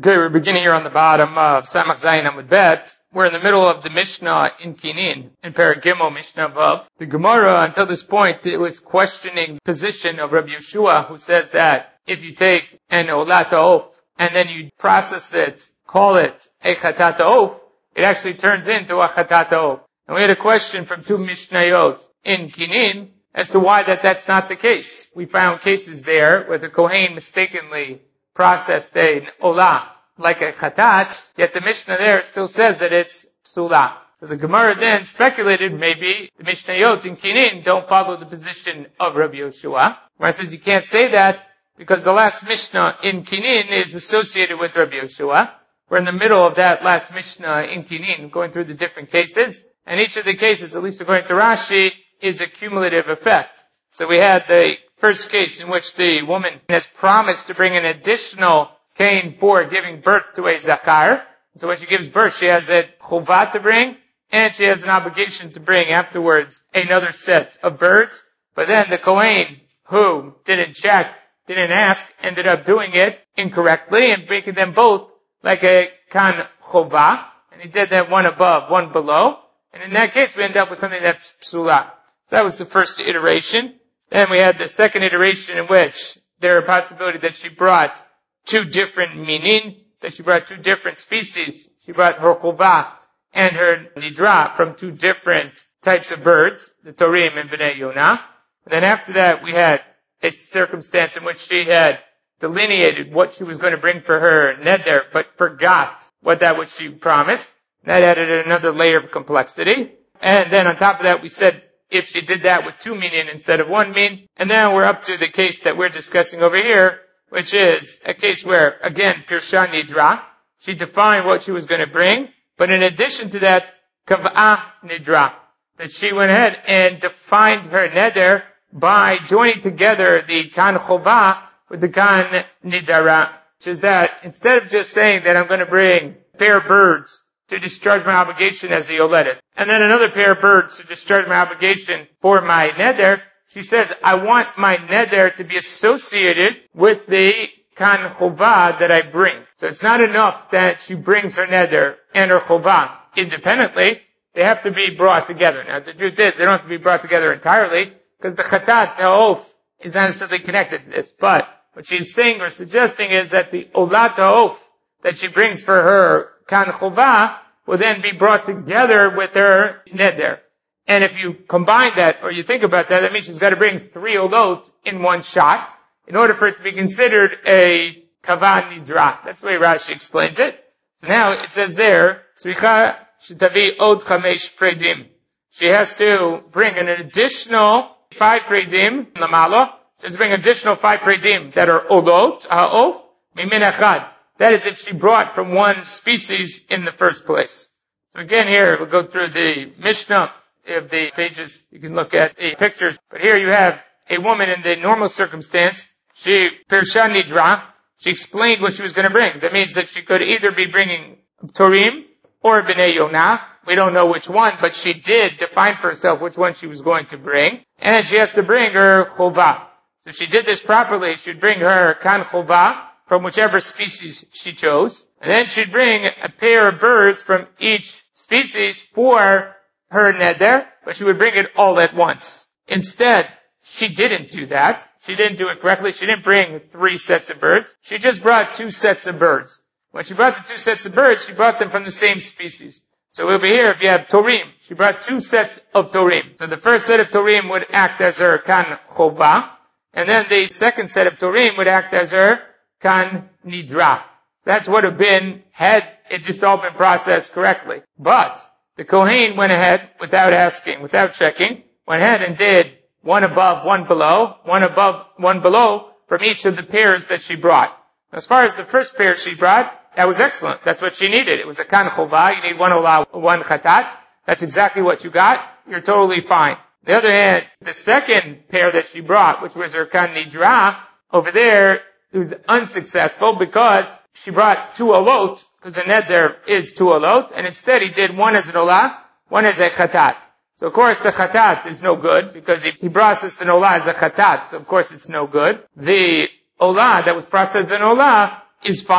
Okay, we're beginning here on the bottom of Samach Zayin Amud Bet. We're in the middle of the Mishnah in Kinin, in Perek Gimel, Mishnah Vav. The Gemara, until this point, it was questioning the position of Rabbi Yeshua, who says that if you take an olat ha'of, and then you process it, call it a chatat ha'of, it actually turns into a chatat ha'of. And we had a question from two Mishnayot in Kinin as to why that's not the case. We found cases there where the Kohen mistakenly processed an olah like a chatat, yet the Mishnah there still says that it's psula. So the Gemara then speculated maybe the Mishnayot in Kinin don't follow the position of Rabbi Yeshua. Where it says you can't say that because the last Mishnah in Kinin is associated with Rabbi Yeshua. We're in the middle of that last Mishnah in Kinin, going through the different cases, and each of the cases, at least according to Rashi, is a cumulative effect. So we had the first case in which the woman has promised to bring an additional kain for giving birth to a zakar. So when she gives birth, she has a chuvah to bring, and she has an obligation to bring afterwards another set of birds. But then the kohen who didn't check, didn't ask, ended up doing it incorrectly and making them both like a kan chuvah. And he did that one above, one below. And in that case, we end up with something that's psula. So that was the first iteration. Then we had the second iteration in which there a possibility that she brought two different minin, that she brought two different species. She brought her chuvah and her nidra from two different types of birds, the torim and bnei yonah. And then after that, we had a circumstance in which she had delineated what she was going to bring for her neder, but forgot what she promised. That added another layer of complexity. And then on top of that, we said if she did that with two minin instead of one min. And now we're up to the case that we're discussing over here, which is a case where, again, Pirsha Nidra, she defined what she was going to bring, but in addition to that, Kav'ah Nidra, that she went ahead and defined her neder by joining together the Kan Chovah with the Kan Nidara, which is that instead of just saying that I'm going to bring a pair of birds to discharge my obligation as a yoledet, and then another pair of birds to discharge my obligation for my neder, she says, I want my neder to be associated with the kan chovah that I bring. So it's not enough that she brings her neder and her chovah independently. They have to be brought together. Now the truth is, they don't have to be brought together entirely, because the chatat ha'of is not necessarily connected to this. But what she's saying or suggesting is that the olat ha'of that she brings for her kan chovah will then be brought together with her neder. And if you combine that, or you think about that, that means she's got to bring 3 olot in one shot in order for it to be considered a kavah nidra. That's the way Rashi explains it. So now it says there, tzricha shetavi od 5 predim. She has to bring an additional 5 predim, lamalo. She has to bring an additional 5 predim that are olot, ha'of, mimin echad. That is if she brought from one species in the first place. So again here, we'll go through the Mishnah. Of the pages, you can look at the pictures. But here you have a woman in the normal circumstance. She, Pirsha Nidra, she explained what she was going to bring. That means that she could either be bringing Torim or Bnei Yonah. We don't know which one, but she did define for herself which one she was going to bring. And she has to bring her Chovah. So if she did this properly, she'd bring her Kan Chovah from whichever species she chose. And then she'd bring a pair of birds from each species for her neder, but she would bring it all at once. Instead, she didn't do that. She didn't do it correctly. She didn't bring 3 sets of birds. She just brought 2 sets of birds. When she brought the 2 sets of birds, she brought them from the same species. So over here, if you have Torim, she brought 2 sets of Torim. So the first set of Torim would act as her Kan Chovah, and then the second set of Torim would act as her Kan Nidra. That's what would have been had it just all been processed correctly. But the Kohen went ahead, without asking, without checking, went ahead and did one above, one below, one above, one below from each of the pairs that she brought. As far as the first pair she brought, that was excellent. That's what she needed. It was a kan chovah. You need one olah, one chatat. That's exactly what you got. You're totally fine. On the other hand, the second pair that she brought, which was her kan nidra, over there, it was unsuccessful because she brought 2 olot, because the neder is 2 olot, and instead he did one as an olah, one as a chatat. So of course the chatat is no good, because he processed an olah as a chatat, so of course it's no good. The olah that was processed as an olah is fine.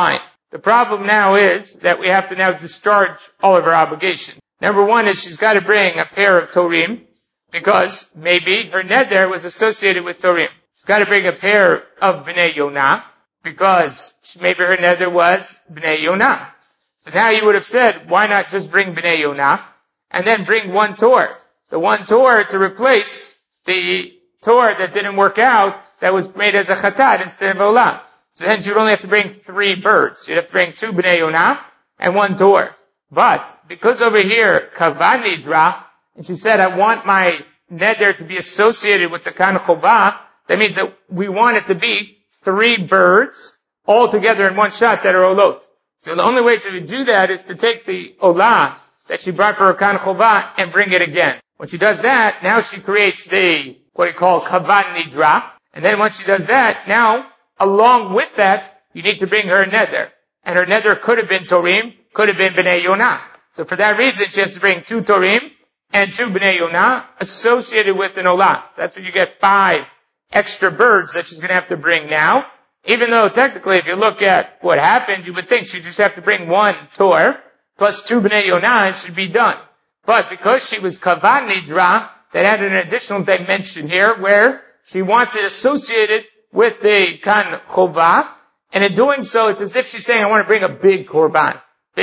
The problem now is that we have to now discharge all of her obligations. Number one is she's got to bring a pair of Torim, because maybe her neder was associated with Torim. She's got to bring a pair of Bnei Yonah, because maybe her neder was Bnei Yonah. So now you would have said, why not just bring Bnei Yonah, and then bring one Tor? The one Tor to replace the Tor that didn't work out, that was made as a Chatat instead of Olah. So then you'd only have to bring 3 birds. You'd have to bring 2 Bnei Yonah and 1 Tor. But, because over here, Kavan Nidra, and she said, I want my neder to be associated with the Kan Chovah, that means that we want it to be 3 birds all together in one shot that are Olot. So the only way to do that is to take the Olah that she brought for her Kan Chovah and bring it again. When she does that, now she creates what we call Kavan Nidra. And then once she does that, now, along with that, you need to bring her neder. And her neder could have been Torim, could have been Bnei Yonah. So for that reason, she has to bring 2 Torim and 2 Bnei Yonah associated with an Olah. That's when you get 5 extra birds that she's going to have to bring now. Even though technically, if you look at what happened, you would think she'd just have to bring 1 Tor plus 2 Bnei Yonah and she'd be done. But because she was Kavan Nidra, that added an additional dimension here where she wants it associated with the Kan Chovah. And in doing so, it's as if she's saying, I want to bring a big Korban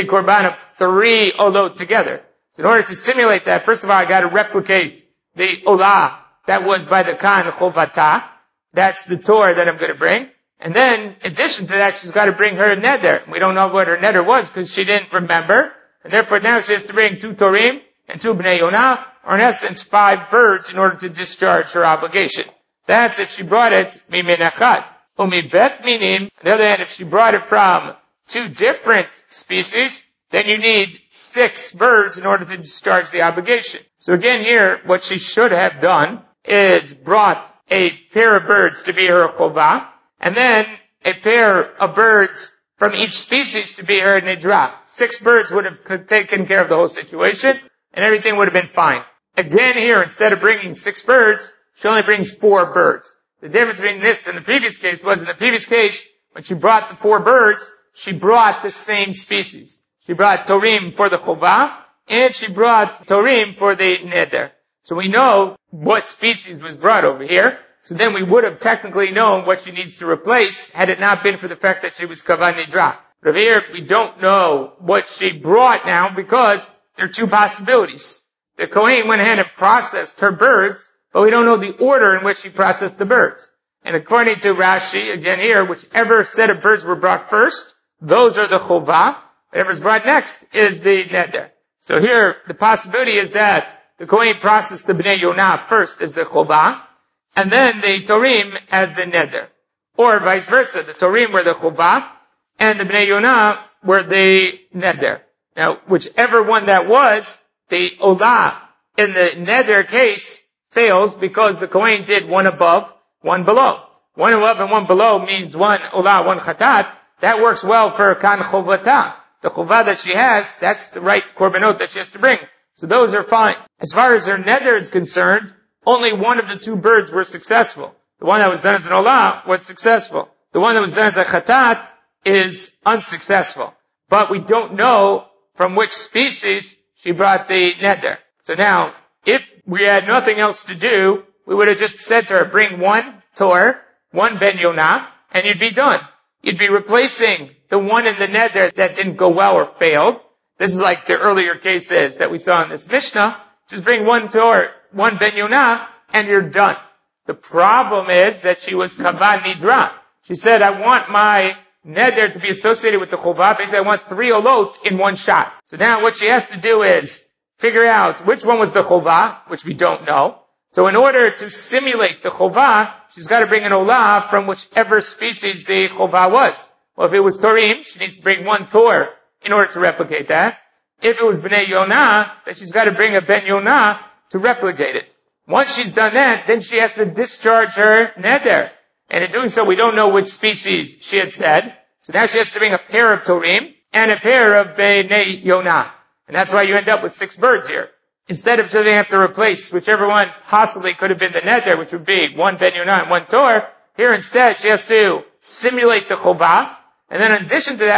of 3 Olot together. So in order to simulate that, first of all, I got to replicate the Olah that was by the Kan Chovata. That's the Torah that I'm going to bring. And then, in addition to that, she's got to bring her neder. We don't know what her neder was because she didn't remember. And therefore now she has to bring 2 Torim and 2 Bnei Yonah, or in essence 5 birds in order to discharge her obligation. That's if she brought it mimin echad. Umi bet minim. On the other hand, if she brought it from 2 different species, then you need 6 birds in order to discharge the obligation. So again here, what she should have done is brought a pair of birds to be her chovah, and then a pair of birds from each species to be her nidra. 6 birds would have taken care of the whole situation, and everything would have been fine. Again here, instead of bringing 6 birds, she only brings 4 birds. The difference between this and the previous case was, in the previous case, when she brought the 4 birds, she brought the same species. She brought Torim for the Chovah, and she brought Torim for the Neder. So we know what species was brought over here. So then we would have technically known what she needs to replace had it not been for the fact that she was Kavan Nidra. But over here, we don't know what she brought now because there are 2 possibilities. The Kohen went ahead and processed her birds, but we don't know the order in which she processed the birds. And according to Rashi, again here, whichever set of birds were brought first, those are the Chovah. Whatever's brought next is the Neder. So here, the possibility is that the Kohen processed the Bnei Yonah first as the Chovah, and then the Torim as the Neder. Or vice versa, the Torim were the Chovah, and the Bnei Yonah were the Neder. Now, whichever one that was, the Olah in the Neder case fails because the Kohen did 1 above, 1 below. 1 above and 1 below means 1 Olah, 1 Chatat. That works well for Kan Chovata. The Chovah that she has, that's the right Korbanot that she has to bring. So those are fine. As far as her Neder is concerned, only one of the 2 birds were successful. The one that was done as an Olah was successful. The one that was done as a Chatat is unsuccessful. But we don't know from which species she brought the Neder. So now, if we had nothing else to do, we would have just said to her, bring 1 Tor, 1 Ben Yonah, and you'd be done. You'd be replacing the one in the Neder that didn't go well or failed. This is like the earlier cases that we saw in this Mishnah. Just bring 1 Tor, 1 Ben Yonah, and you're done. The problem is that she was Kavan Nidra. She said, I want my Neder to be associated with the Chovah. Basically, I want 3 Olot in 1 shot. So now what she has to do is figure out which one was the Chovah, which we don't know. So in order to simulate the Chovah, she's got to bring an Olah from whichever species the Chovah was. Well, if it was Torim, she needs to bring 1 Tor in order to replicate that. If it was Bnei Yonah, then she's got to bring a Ben Yonah to replicate it. Once she's done that, then she has to discharge her Neder. And in doing so, we don't know which species she had said. So now she has to bring a pair of Torim and a pair of Bnei Yonah. And that's why you end up with 6 birds here. Instead of saying they have to replace whichever one possibly could have been the Neder, which would be 1 Ben Yonah and 1 Tor, here instead she has to simulate the Chovah. And then in addition to that,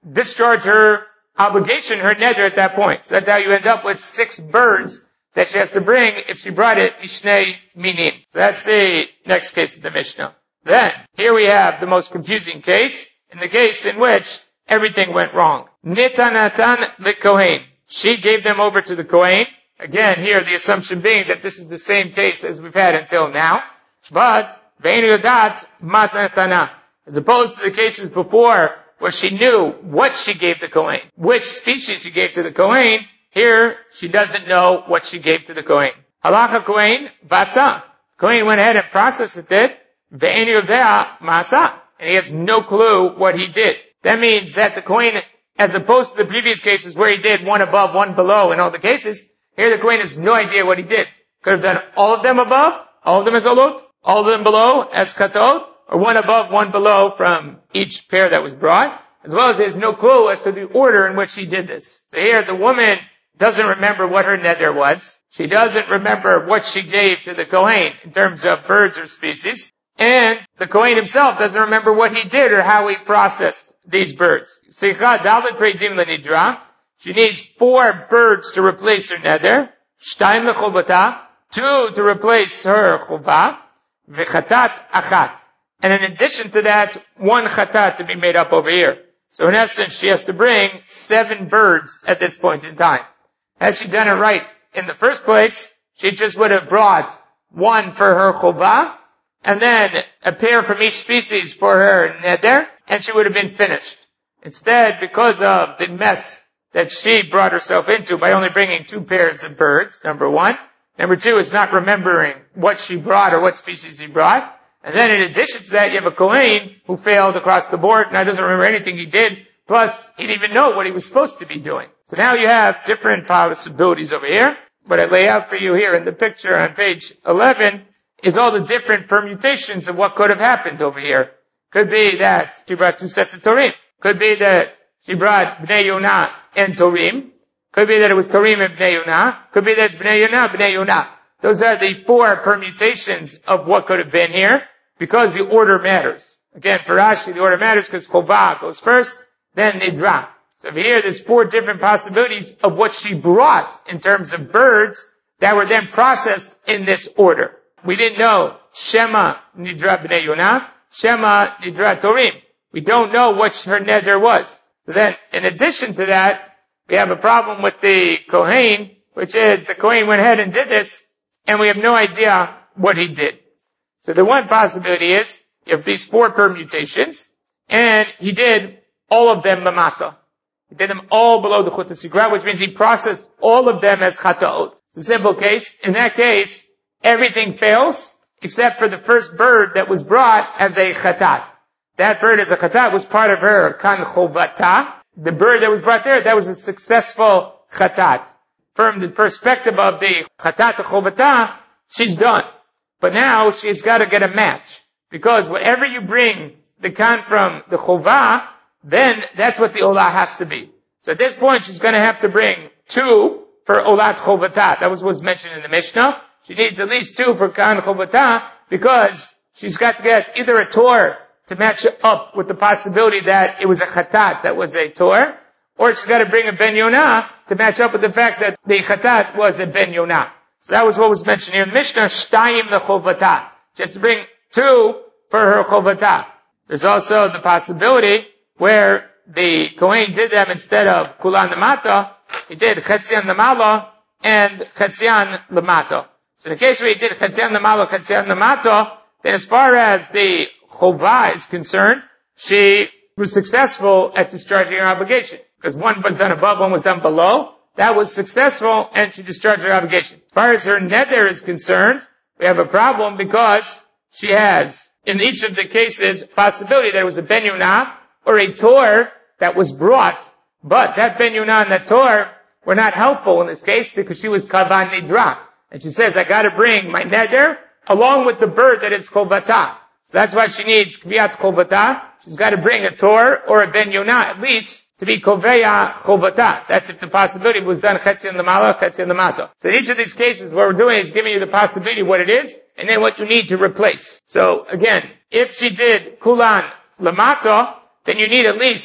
discharge her obligation, her neder at that point. So that's how you end up with 6 birds that she has to bring if she brought it mishnei minin. So that's the next case of the Mishnah. Then, here we have the most confusing case, in the case in which everything went wrong. Nitanatan l'kohen. She gave them over to the Kohen. Again, here the assumption being that this is the same case as we've had until now. But, ve'enu yodat matnatana. As opposed to the cases before, where she knew what she gave the Kohen, which species she gave to the Kohen, here she doesn't know what she gave to the Kohen. Halacha Kohen, vasa. Kohen went ahead and processed it, ve'enu yodea masa. And he has no clue what he did. That means that the Kohen, as opposed to the previous cases where he did one above, one below in all the cases, here the Kohen has no idea what he did. Could have done all of them above, all of them as olot, all of them below as katot, or one above, one below from each pair that was brought, as well as he has no clue as to the order in which he did this. So here the woman doesn't remember what her neder was. She doesn't remember what she gave to the Kohen in terms of birds or species. And the Kohen himself doesn't remember what he did or how he processed these birds. Sicha dalet preidim lenidra. She needs 4 birds to replace her neder. Shtaim lechobata. 2 to replace her chova. V'chatat achat. And in addition to that, 1 chatat to be made up over here. So in essence, she has to bring 7 birds at this point in time. Had she done it right in the first place, she just would have brought 1 for her chova, and then a pair from each species for her neder, and she would have been finished. Instead, because of the mess that she brought herself into by only bringing 2 pairs of birds, number 1. Number 2 is not remembering what she brought or what species he brought. And then in addition to that, you have a Kohen who failed across the board, now doesn't remember anything he did, plus he didn't even know what he was supposed to be doing. So now you have different possibilities over here. What I lay out for you here in the picture on page 11 is all the different permutations of what could have happened over here. Could be that she brought 2 sets of Torim. Could be that she brought Bnei Yonah and Torim. Could be that it was Torim and Bnei Yonah. Could be that it's Bnei Yonah, Bnei Yonah. Those are the 4 permutations of what could have been here, because the order matters. Again, for Rashi, the order matters because Chovah goes first, then Nidra. So over here, there's 4 different possibilities of what she brought in terms of birds that were then processed in this order. We didn't know Shema Nidra Bnei Yonah, Shema Nidra Torim. We don't know what her neder was. So then, in addition to that, we have a problem with the Kohen, which is the Kohen went ahead and did this, and we have no idea what he did. So the one possibility is, you have these 4 permutations, and he did all of them lamata. He did them all below the chut hasigra, which means he processed all of them as chataot. It's a simple case. In that case, everything fails, except for the first bird that was brought as a chatat. That bird as a chatat was part of her kan chovata. The bird that was brought there, that was a successful chatat. From the perspective of the chatat chovata, she's done. But now she's got to get a match. Because whatever you bring the kan from the chovah, then that's what the olah has to be. So at this point, she's going to have to bring 2 for olat chovata. That was what's mentioned in the Mishnah. She needs at least 2 for kan chovata, because she's got to get either a tor to match up with the possibility that it was a chatat that was a tor, or she's got to bring a ben yonah to match up with the fact that the chatat was a ben yonah. So that was what was mentioned here in the Mishnah, shtayim lechovata. She has to bring 2 for her chovata. There's also the possibility where the Kohen did them instead of kulan lamata, he did chetzian lamala and chetzian lamata. So in the case where he did chetzian lamala, chetzian lamata, then as far as the chovah is concerned, she was successful at discharging her obligation. Because one was done above, one was done below. That was successful, and she discharged her obligation. As far as her neder is concerned, we have a problem because she has, in each of the cases, possibility that it was a ben yonah or a tor that was brought, but that ben yonah and that tor were not helpful in this case because she was kavan nidra. And she says, I gotta bring my neder along with the bird that is chovata. So that's why she needs kviat chovata. She's gotta bring a tor or a ben yonah at least to be koveya chovata. That's if the possibility was done chetzian lamala, chetzian lamato. So in each of these cases, what we're doing is giving you the possibility of what it is, and then what you need to replace. So again, if she did kulan lamato, then you need at least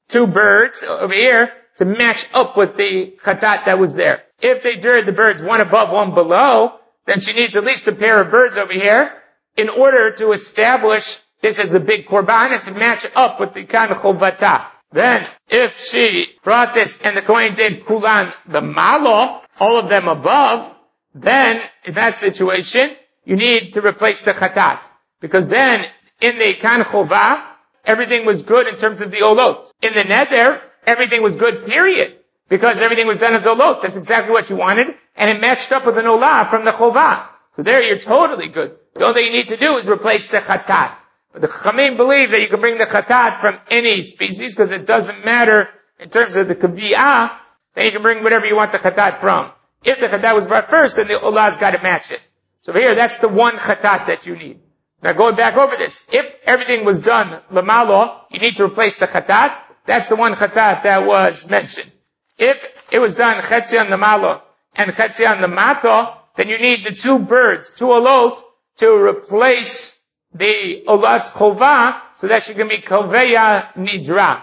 two birds over here to match up with the chatat that was there. If they drew the birds one above, one below, then she needs at least a pair of birds over here in order to establish this as a big korban and to match up with the kan chovata. Then, if she brought this and the Kohen did kulan the malo, all of them above, then in that situation, you need to replace the chatat. Because then, in the kan chova, everything was good in terms of the olot. In the neder, everything was good, period. Because everything was done as olot. That's exactly what you wanted. And it matched up with an olah from the chova. So there you're totally good. The only thing you need to do is replace the chatat. But the Chachamim believe that you can bring the chatat from any species because it doesn't matter in terms of the kaviyah. Then you can bring whatever you want the chatat from. If the chatat was brought first, then the olah's got to match it. So here, that's the one chatat that you need. Now going back over this, if everything was done lamalo, you need to replace the chatat. That's the one chatat that was mentioned. If it was done chetzion lamalo and chetzion lamato, then you need the two birds, two olot, to replace the olat chova, so that she can be koveya nidra.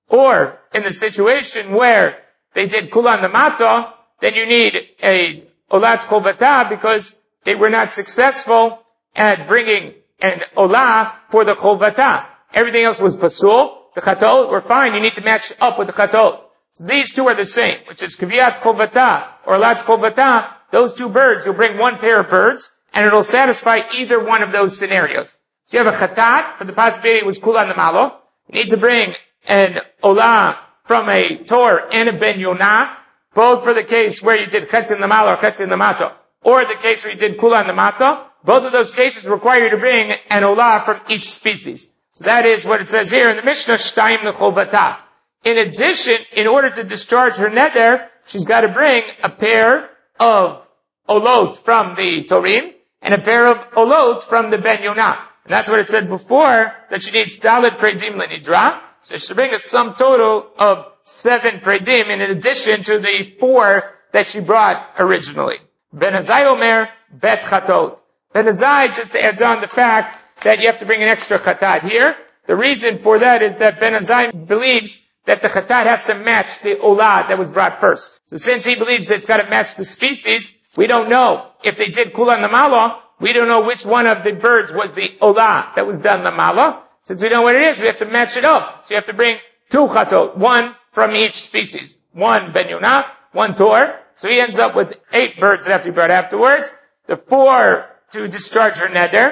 Or, in the situation where they did kulan lamato, then you need a olat chovata because they were not successful at bringing an olah for the chovata. Everything else was pasul. The chatot were fine. You need to match up with the chatot. So these two are the same, which is kaviyat chovata or olat chovata. Those two birds, you'll bring one pair of birds, and it'll satisfy either one of those scenarios. So you have a chatat, for the possibility it was kulan namalo. You need to bring an olah from a tor and a ben yonah, both for the case where you did chetzin namalo or chetzin namato, or the case where you did kulan namato. Both of those cases require you to bring an olah from each species. So that is what it says here in the Mishnah, shtayim lechovata. In addition, in order to discharge her neder, she's got to bring a pair of olot from the torim and a pair of olot from the ben yonah. And that's what it said before, that she needs dalet predim lenidra. So she should bring a sum total of 7 predim in addition to the 4 that she brought originally. Ben Azai Omer, bet chatot. Ben Azai just adds on the fact that you have to bring an extra chatat here. The reason for that is that Ben Azai believes that the chatat has to match the olah that was brought first. So since he believes that it's got to match the species, we don't know if they did kulan namalo. We don't know which one of the birds was the olah that was done namalo. Since we know what it is, we have to match it up. So you have to bring 2 chatot, 1 from each species. 1 ben yonah, 1 tor. So he ends up with 8 birds that have to be brought afterwards. The 4 to discharge her neder,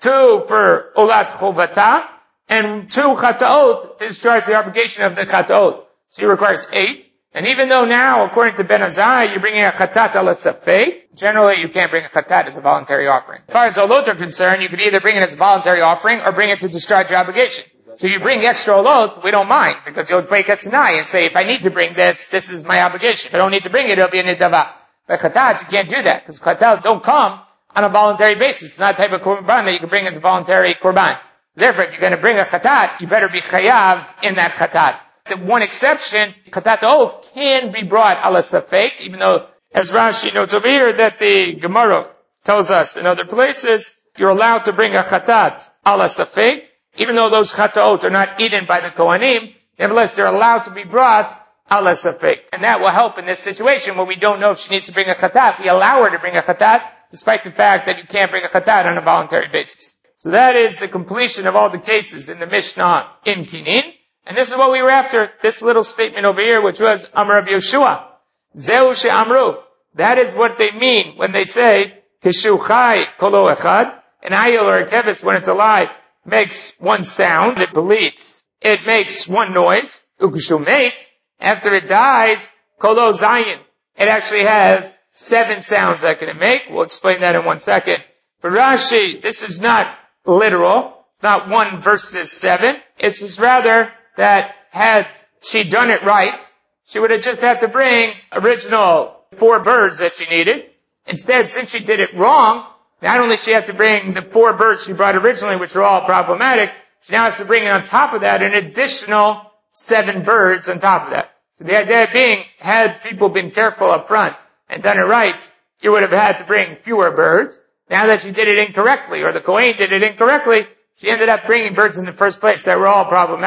2 for olat chovata, and 2 chataot to discharge the obligation of the chataot. So he requires 8. And even though now, according to Ben Azai, you're bringing a chatat ala safek, generally you can't bring a chatat as a voluntary offering. As far as olot are concerned, you could either bring it as a voluntary offering or bring it to discharge your obligation. So you bring extra olot, we don't mind, because you'll break a tanai and say, if I need to bring this, this is my obligation. If I don't need to bring it, it'll be a nidava. But chatat, you can't do that, because chatat don't come on a voluntary basis. It's not a type of korban that you can bring as a voluntary korban. Therefore, if you're going to bring a chatat, you better be chayav in that chatat. The one exception, chatat of can be brought ala safek, even though, as Rashi notes over here, that the Gemara tells us in other places, you're allowed to bring a chatat ala safek, even though those chataot are not eaten by the Kohanim, nevertheless they're allowed to be brought ala safek. And that will help in this situation where we don't know if she needs to bring a chatat. We allow her to bring a chatat, despite the fact that you can't bring a chatat on a voluntary basis. So that is the completion of all the cases in the Mishnah in Kinin. And this is what we were after, this little statement over here, which was Amar Rabbi Yoshua. Zeu she'amru. That is what they mean when they say, Kishu chai kolo echad. An ayil or a kevis, when it's alive, makes one sound. It bleats. It makes one noise. Ukishu mate. After it dies, kolo zayin. It actually has 7 sounds that it can make. We'll explain that in 1 second. For Rashi, this is not literal. It's not 1 versus 7. It's just rather that had she done it right, she would have just had to bring original 4 birds that she needed. Instead, since she did it wrong, not only she had to bring the 4 birds she brought originally, which were all problematic, she now has to bring on top of that an additional 7 birds on top of that. So the idea being, had people been careful up front and done it right, you would have had to bring fewer birds. Now that she did it incorrectly, or the Kohen did it incorrectly, she ended up bringing birds in the first place that were all problematic,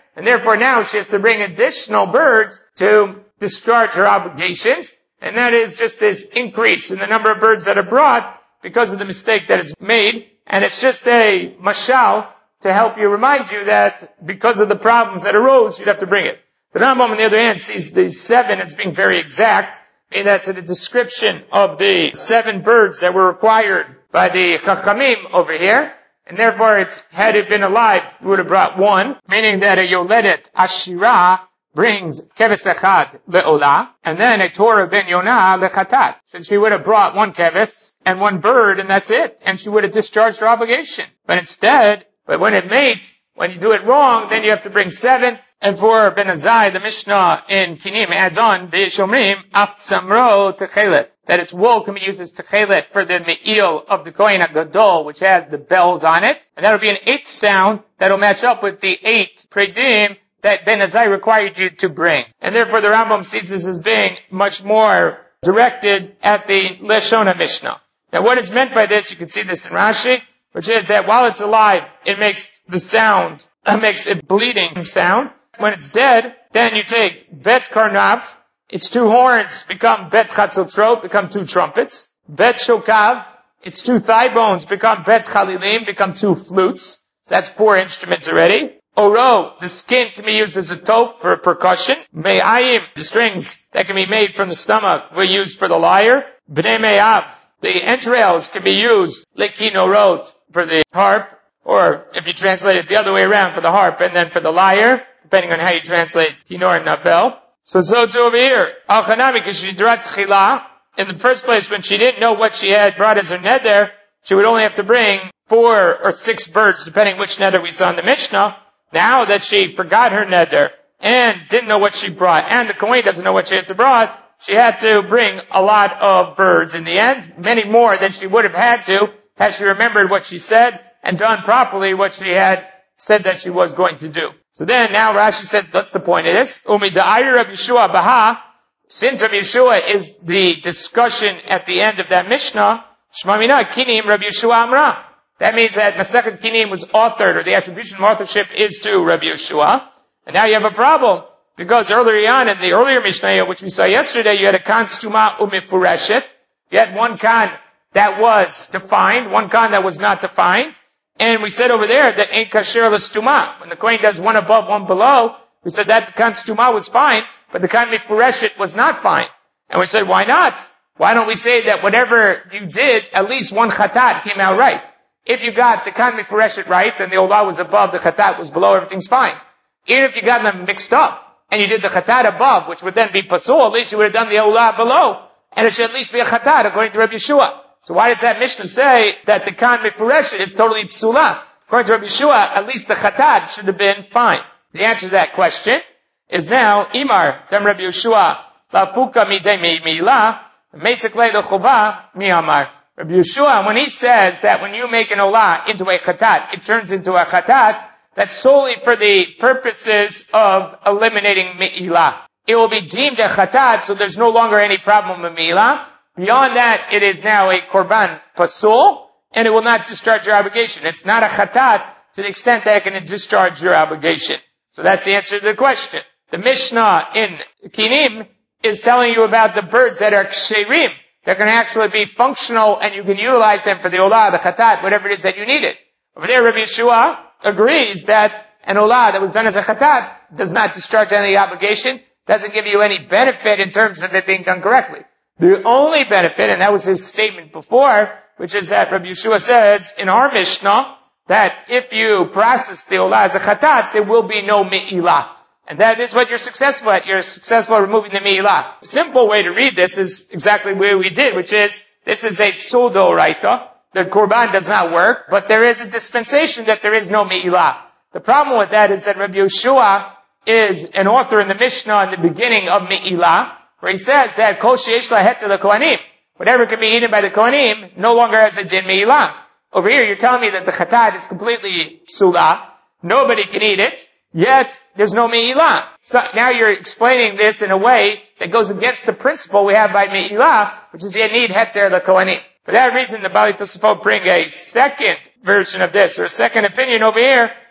and therefore now she has to bring additional birds to discharge her obligations, and that is just this increase in the number of birds that are brought because of the mistake that is made, and it's just a mashal to help you, remind you that because of the problems that arose, you'd have to bring it. The Rambam, on the other hand, sees the 7 as being very exact, and that's a description of the 7 birds that were required by the Chachamim over here, and therefore had it been alive, we would have brought 1, meaning that a Yoledet Ashira brings keves echad le'olah, and then a Torah ben Yonah lechatat. So she would have brought 1 keves and 1 bird, and that's it, and she would have discharged her obligation. But instead, when it mates, when you do it wrong, then you have to bring 7. And for Ben Azai, the Mishnah in Kinim adds on, B'Shomrim, Af Tzamro Techelet, that its wool can be used as Techelet for the Me'il of the Kohen HaGadol, which has the bells on it. And that'll be an 8th sound that'll match up with the 8 Predim that Ben Azai required you to bring. And therefore the Rambam sees this as being much more directed at the Leshon Mishnah. Now what is meant by this, you can see this in Rashi, which is that while it's alive, it makes the sound, makes a bleeding sound. When it's dead, then you take Bet Karnav, its 2 horns become Bet Chatzotzrot, become 2 trumpets. Bet Shokav, its 2 thigh bones become Bet Chalilim, become 2 flutes. So that's 4 instruments already. Oro, the skin can be used as a tof for percussion. Me'ayim, the strings that can be made from the stomach were used for the lyre. Bnei Me'av, the entrails can be used, Lekinorot, for the harp, or if you translate it the other way around, for the harp and then for the lyre, depending on how you translate Kinor and Navel. So too over here, Al-Chanami, in the first place, when she didn't know what she had brought as her neder, she would only have to bring 4 or 6 birds, depending which neder we saw in the Mishnah. Now that she forgot her neder and didn't know what she brought, and the Kohen doesn't know what she had to brought, she had to bring a lot of birds in the end, many more than she would have had to had she remembered what she said and done properly what she had said that she was going to do. So then now Rashi says, that's the point of this. Umi da'ayir Rabbi Yeshua baha, since Rabbi Yeshua is the discussion at the end of that Mishnah, Shmamina Kinim Rabbi Yeshua Amra. That means that Masechet Kinim was authored, or the attribution of authorship is to Rabbi Yeshua. And now you have a problem, because earlier on in the earlier Mishnah, which we saw yesterday, you had a kan stuma umifureshet. You had 1 kan that was defined, 1 kan that was not defined. And we said over there that ain't kasher l'stuma. When the Kohen does 1 above, 1 below, we said that the kan stuma was fine, but the kan mifureshet was not fine. And we said, why not? Why don't we say that whatever you did, at least 1 chatat came out right? If you got the kan mifureshet right, then the olah was above, the chatat was below, everything's fine. Even if you got them mixed up, and you did the chatat above, which would then be pasul, at least you would have done the olah below, and it should at least be a chatat, according to Rabbi Yeshua. So why does that Mishnah say that the kan mifureshet is totally psula? According to Rabbi Yeshua, at least the chatat should have been fine. The answer to that question is now, Imar, Tam Rabbi Yeshua, Lafuka midei mi'ila, Mesek le'lo chova mi'amar. Rabbi Yeshua, when he says that when you make an olah into a chatat, it turns into a chatat, that's solely for the purposes of eliminating mi'ilah. It will be deemed a chatat, so there's no longer any problem with mi'ilah. Beyond that, it is now a korban pasul, and it will not discharge your obligation. It's not a chatat to the extent that it can discharge your obligation. So that's the answer to the question. The Mishnah in Kinim is telling you about the birds that are ksherim. They're going to actually be functional, and you can utilize them for the olah, the chatat, whatever it is that you needed. Over there, Rabbi Yeshua agrees that an olah that was done as a chatat does not discharge any obligation, doesn't give you any benefit in terms of it being done correctly. The only benefit, and that was his statement before, which is that Rabbi Yeshua says in our Mishnah that if you process the olah as a chatat, there will be no mi'ilah. And that is what you're successful at. You're successful at removing the mi'ilah. The simple way to read this is exactly where we did, which is, this is a pseudo-raita. The korban does not work, but there is a dispensation that there is no mi'ilah. The problem with that is that Rabbi Yeshua is an author in the Mishnah in the beginning of mi'ilah, where he says that kol sheyesh laheter lekohanim, whatever can be eaten by the kohanim, no longer has a din mi'ilah. Over here, you're telling me that the chatat is completely psula, nobody can eat it, yet there's no mi'ilah. So now you're explaining this in a way that goes against the principle we have by mi'ilah, which is you need heter lekohanim. For that reason, the Bali Tosafot bring a second version of this, or a second opinion over here,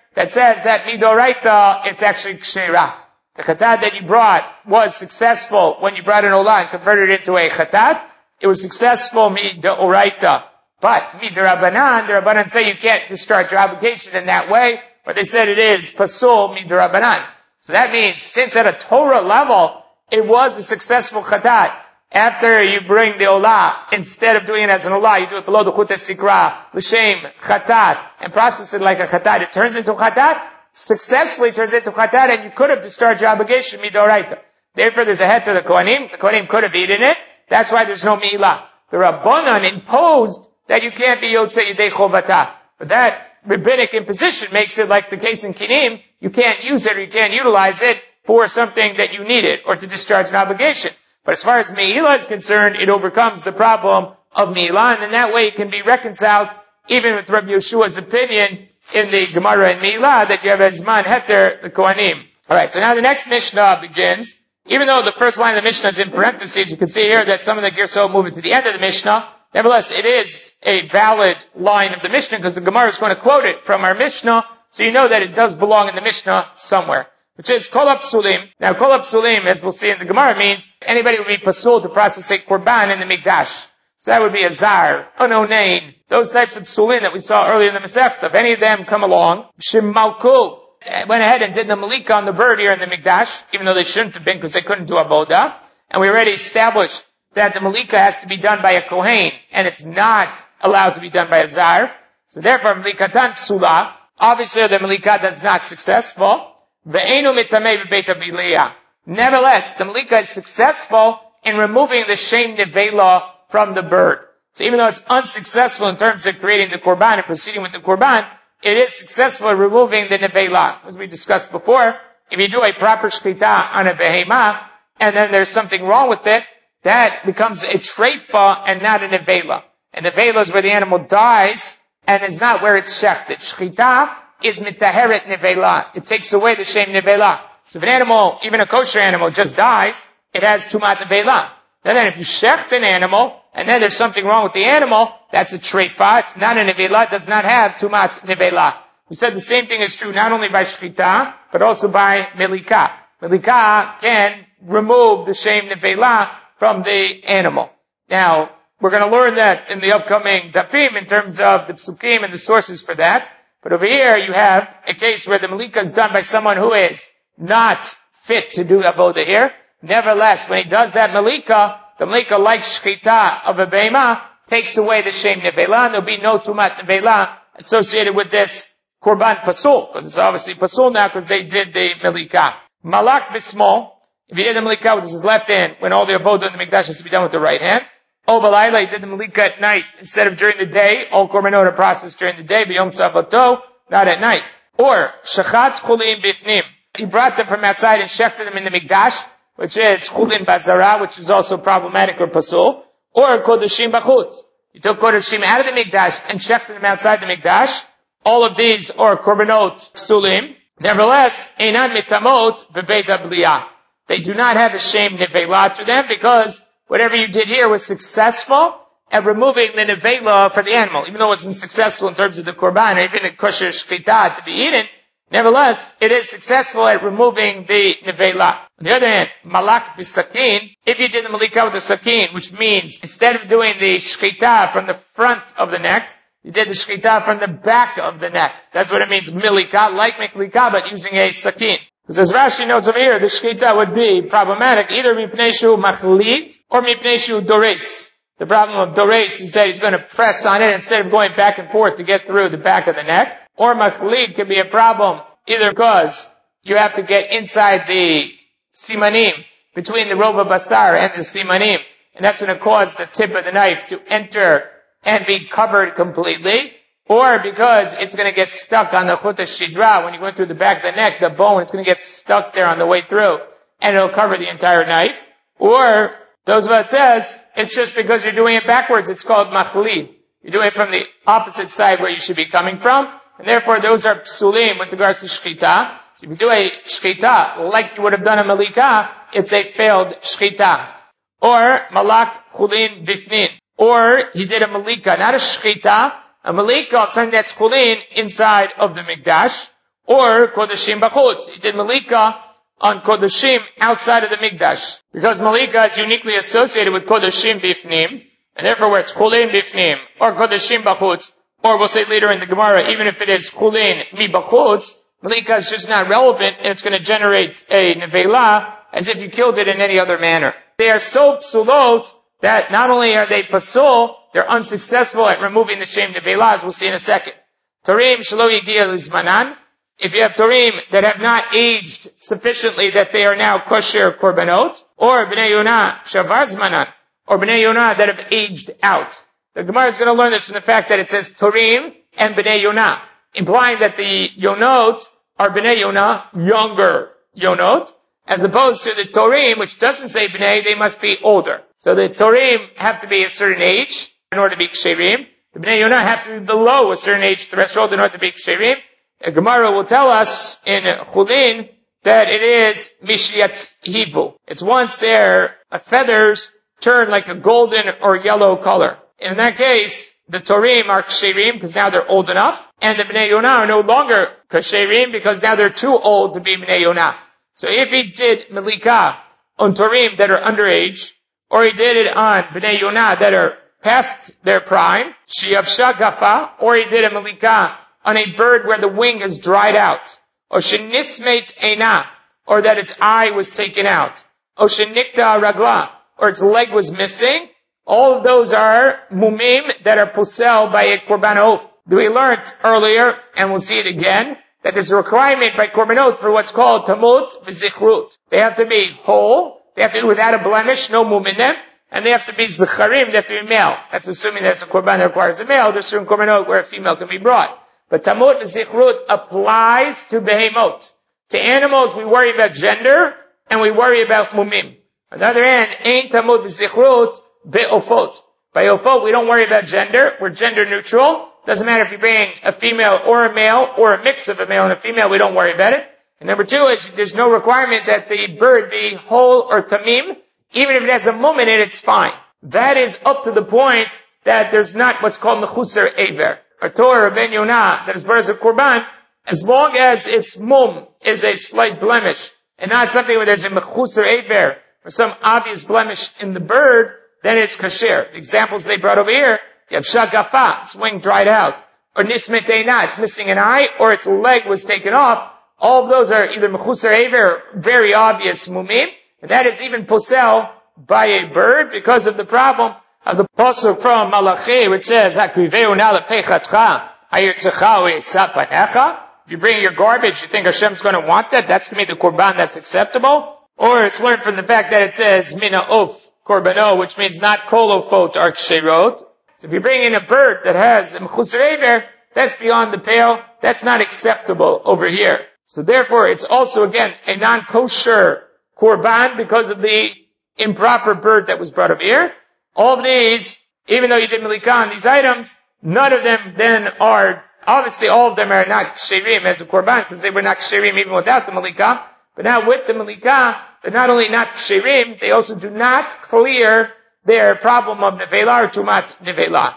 that says that midoraita, it's actually kshera. The chatat that you brought was successful when you brought an olah and converted it into a chatat. It was successful midoraita. But midarabanan, the Rabbanan say you can't discharge your obligation in that way, but they said it is pasul midarabanan. So that means, since at a Torah level, it was a successful chatat, after you bring the olah, instead of doing it as an olah, you do it below the chut sikra, l'shem chatat, and process it like a chatat. It turns into chatat, successfully turns into chatat, and you could have discharged your obligation midoraita. Therefore, there's a head to the kohanim. The kohanim could have eaten it. That's why there's no mi'ilah. The Rabbanan imposed that you can't be yotzei yedei chovata. But that rabbinic imposition makes it like the case in Kinim. You can't use it or you can't utilize it for something that you need it or to discharge an obligation. But as far as Me'ilah is concerned, it overcomes the problem of Me'ilah, and in that way it can be reconciled even with Rabbi Yeshua's opinion in the Gemara and Me'ilah that you have as Zman Heter, the Kohanim. Alright, so now the next Mishnah begins. Even though the first line of the Mishnah is in parentheses, you can see here that some of the Girsot move it to the end of the Mishnah. Nevertheless, it is a valid line of the Mishnah because the Gemara is going to quote it from our Mishnah, so you know that it does belong in the Mishnah somewhere. Which is kol hapsulim. Now kol hapsulim, as we'll see in the Gemara, means anybody would be pasul to process a korban in the mikdash. So that would be a zar, an onain, those types of psulim that we saw earlier in the Masechta. If any of them come along, shim malkul, went ahead and did the malika on the bird here in the mikdash, even though they shouldn't have been because they couldn't do avoda. And we already established that the malika has to be done by a kohen, and it's not allowed to be done by a zar. So therefore, malikatan psula, obviously the malika is not successful. Nevertheless, the malika is successful in removing the shem nevela from the bird. So even though it's unsuccessful in terms of creating the korban and proceeding with the korban, it is successful in removing the nevela. As we discussed before, if you do a proper shkita on a behema, and then there's something wrong with it, that becomes a treifa and not a nevela. And nevela is where the animal dies, and is not where it's shechted. Shkita is mitaheret nevela. It takes away the shem nevela. So if an animal, even a kosher animal, just dies, it has tumat nevela. And then if you shecht an animal, and then there's something wrong with the animal, that's a treifa. It's not a nevela. It does not have tumat nevela. We said the same thing is true not only by shchita, but also by melika. Melika can remove the shem nevela from the animal. Now, we're going to learn that in the upcoming dapim in terms of the psukim and the sources for that. But over here you have a case where the malika is done by someone who is not fit to do avoda here. Nevertheless, when he does that malika, the malika, like shchita of a beima, takes away the shem nevela, and there'll be no tumat nevela associated with this korban pasul, because it's obviously pasul now because they did the malika. Malak bismol, if he did the malika with his left hand, when all the avoda in the mikdash has to be done with the right hand. O balayla, he did the malika at night instead of during the day. All korbanot are processed during the day, b'yom tzavato, not at night. Or shachat chulim bifnim, he brought them from outside and shechted them in the mikdash, which is chulin bazara, which is also problematic or pasul. Or kodashim bachutz, he took kodashim out of the mikdash and shechted them outside the mikdash. All of these are korbanot psulim. Nevertheless, einan mitamot bebeit habliyah, they do not have a shem nevela to them because whatever you did here was successful at removing the nevela for the animal. Even though it wasn't successful in terms of the korban or even the kosher shkita to be eaten, nevertheless, it is successful at removing the nevela. On the other hand, malak bisakin, if you did the malika with the sakin, which means instead of doing the shkita from the front of the neck, you did the shkita from the back of the neck. That's what it means, milika, like miklika, but using a sakin. Because as Rashi notes over here, the shkita would be problematic, either mipnei shu machlid or mipnei shu dores. The problem of dores is that he's going to press on it instead of going back and forth to get through the back of the neck. Or machlid can be a problem either because you have to get inside the simanim, between the roba basar and the simanim, and that's going to cause the tip of the knife to enter and be covered completely. Or because it's going to get stuck on the chut shidra when you go through the back of the neck, the bone, it's going to get stuck there on the way through, and it'll cover the entire knife. Or, Tosafot says, it's just because you're doing it backwards, it's called machlid. You're doing it from the opposite side where you should be coming from, and therefore those are psulim with regards to shchita. So if you do a shchita like you would have done a malika, it's a failed shchita. Or, malak chulin bifnin. Or, he did a malika, not a shchita, a malika of something that's chulin inside of the mikdash, or Kodashim Bachutz. He did Malika on Kodashim outside of the Mikdash. Because Malika is uniquely associated with Kodashim Bifnim, and therefore where it's Chulin Bifnim, or Kodashim Bachutz, or we'll say later in the Gemara, even if it is Chulin Mi Bachutz, Malika is just not relevant, and it's going to generate a Nevela as if you killed it in any other manner. They are so psulot that not only are they pasul, they're unsuccessful at removing the shem Nevela, as we'll see in a second. Torim Shelo Yigia Lizmanan. If you have Torim that have not aged sufficiently that they are now kosher korbanot, or Bnei Yonah Shavar Zmanan, or Bnei Yonah that have aged out. The Gemara is going to learn this from the fact that it says Torim and Bnei Yonah, implying that the Yonot are Bnei Yonah, younger Yonot, as opposed to the Torim, which doesn't say Bnei, they must be older. So the Torim have to be a certain age in order to be Ksherim. The Bnei Yonah have to be below a certain age threshold in order to be Ksherim. The Gemara will tell us in Chulin that it is Mishyat Hivu. It's once their feathers turn like a golden or yellow color. In that case, the Torim are Ksherim because now they're old enough, and the Bnei Yonah are no longer Ksherim because now they're too old to be Bnei Yonah. So if he did Malika on Torim that are underage, or he did it on Bnei Yonah that are past their prime, Shiyavsha Gafa, or he did a Malika on a bird where the wing is dried out, or Shenismeit Eina, or that its eye was taken out, or Shenikta Ragla, or its leg was missing, all of those are mumim that are posel by a korbanot. We learned earlier, and we'll see it again, that there's a requirement by korbanot for what's called tamut v'zichrut. They have to be whole, they have to be without a blemish, no mum in them, and they have to be zicharim, they have to be male. That's assuming that it's a korban that requires a male. There's certain korbanot where a female can be brought. But tamut v'zichrut applies to behemot. To animals, we worry about gender, and we worry about mumim. On the other hand, ain't tamut v'zichrut be'ofot. By ofot, we don't worry about gender. We're gender neutral. Doesn't matter if you're bringing a female or a male, or a mix of a male and a female, we don't worry about it. And number two is, there's no requirement that the bird be whole or tamim. Even if it has a mum in it, it's fine. That is up to the point that there's not what's called mechuser aver. A Torah ben Yonah that is brought as a korban, as long as its mum is a slight blemish, and not something where there's a mechuser aver, or some obvious blemish in the bird, then it's kasher. The examples they brought over here, you have shagafa, its wing dried out, or nismetena, it's missing an eye, or its leg was taken off. All of those are either mechuser aver, very obvious mumim, and that is even posel by a bird because of the problem of the pasuk from Malachi, which says, "Hakriveu na lepechatcha, hayirtzecha u'esapanecha." If you bring your garbage, you think Hashem's going to want that? That's going to be the korban that's acceptable? Or it's learned from the fact that it says, mina of korbano, which means not kolofot are ksherot. So if you bring in a bird that has a mechuser aver, that's beyond the pale. That's not acceptable over here. So therefore, it's also, again, a non-kosher korban because of the improper bird that was brought over here. All of these, even though you did Malika on these items, none of them then are, obviously all of them are not ksherim as a korban, because they were not ksherim even without the Malika. But now with the Malika, they're not only not ksherim, they also do not clear their problem of nevela or tumat nevela.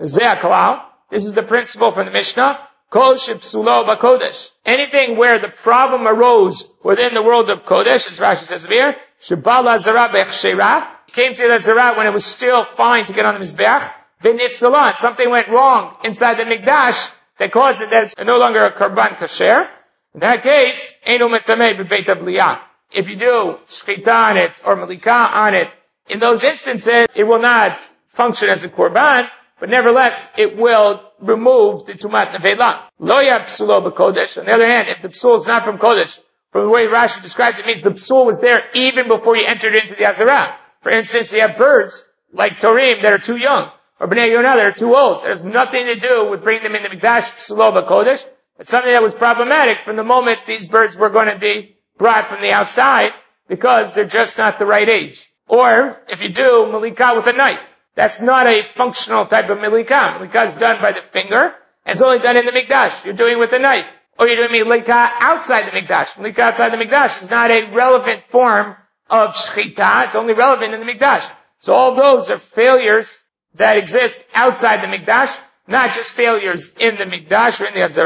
This is the principle from the Mishnah. Kol shepsulo b'kodesh. Anything where the problem arose within the world of Kodesh, as Rashi says here, shebala zara b'echshera, came to the zara when it was still fine to get on the mizbeach, v'nifsalah, something went wrong inside the mikdash that caused it that it's no longer a karban kasher. In that case, einu metameh b'beit avliyah. If you do shchita on it or malika on it, in those instances, it will not function as a korban, but nevertheless, it will remove the tumat nevela. Lo ya psulo b'kodesh. On the other hand, if the psul is not from kodesh, from the way Rashi describes it, means the psul was there even before you entered into the azara. For instance, you have birds like Torim that are too young, or Bnei Yonah that are too old. There's nothing to do with bringing them into Mikdash Psulo B'Kodesh. It's something that was problematic from the moment these birds were going to be brought from the outside, because they're just not the right age. Or, if you do Malika with a knife, that's not a functional type of Malika. Malika is done by the finger, and it's only done in the Mikdash. You're doing it with a knife. Or you're doing Malika outside the Mikdash. Malika outside the Mikdash is not a relevant form of shchita. It's only relevant in the Mikdash. So all those are failures that exist outside the Mikdash, not just failures in the Mikdash or in the Azara.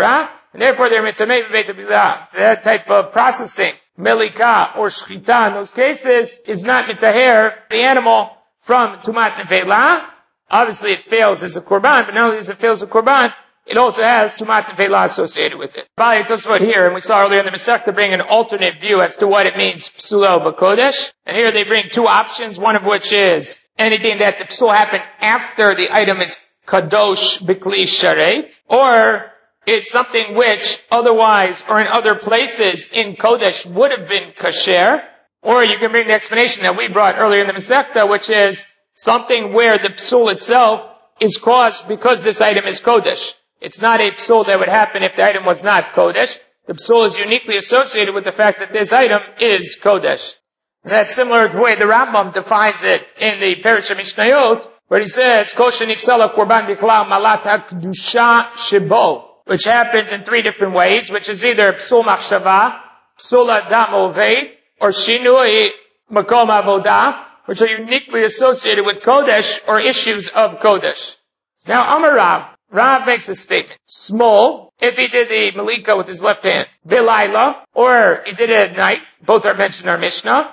and therefore they're mitamei b'beit habilah. That type of processing, melika or shchita in those cases, is not mitaher the animal from tumat nevela. Obviously it fails as a korban, but not only does it fail as a korban, it also has tumat nevela associated with it. Bali Tosfot here, and we saw earlier in the Masechta, bring an alternate view as to what it means psulo b'kodesh. And here they bring two options, one of which is anything that the psul happened after the item is kadosh b'kli sharet, or it's something which otherwise or in other places in kodesh would have been kasher. Or you can bring the explanation that we brought earlier in the Masechta, which is something where the psul itself is caused because this item is kodesh. It's not a psul that would happen if the item was not kodesh. The psul is uniquely associated with the fact that this item is kodesh. And that's similar to the way the Rambam defines it in the Perish HaMishnayot, where he says, Kol shenifsala korban bichlal malat hakdusha shebo, which happens in three different ways, which is either psul machshava, psul adam oved, or shinui makom avodah, which are uniquely associated with kodesh or issues of kodesh. Now, Amar Rav makes a statement. Small, if he did the malika with his left hand, vilayla, or he did it at night, both are mentioned in our Mishnah,